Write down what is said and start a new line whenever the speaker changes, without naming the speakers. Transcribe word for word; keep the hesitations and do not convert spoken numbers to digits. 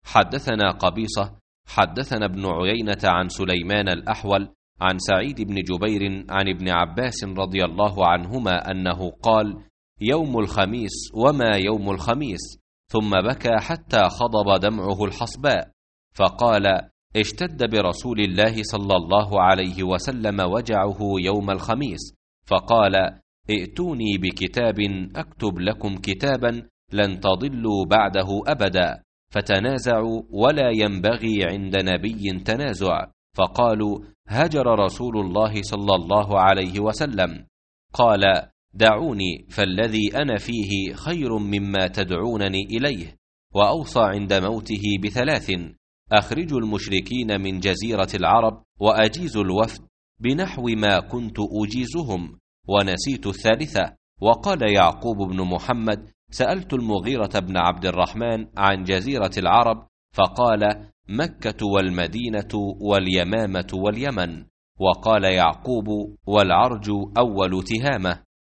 حدثنا قبيصة حدثنا ابن عيينة عن سليمان الأحول عن سعيد بن جبير عن ابن عباس رضي الله عنهما أنه قال: يوم الخميس وما يوم الخميس، ثم بكى حتى خضب دمعه الحصباء، فقال: اشتد برسول الله صلى الله عليه وسلم وجعه يوم الخميس، فقال: ائتوني بكتاب أكتب لكم كتابا لن تضلوا بعده أبدا، فتنازعوا ولا ينبغي عند نبي تنازع، فقالوا: هجر رسول الله صلى الله عليه وسلم. قال: دعوني فالذي أنا فيه خير مما تدعونني إليه. وأوصى عند موته بثلاث: أخرجوا المشركين من جزيرة العرب وأجيزوا الوفد بنحو ما كنت أجيزهم. ونسيت الثالثة. وقال يعقوب بن محمد: سألت المغيرة بن عبد الرحمن عن جزيرة العرب، فقال: مكة والمدينة واليمامة واليمن. وقال يعقوب: والعرج أول تهامة.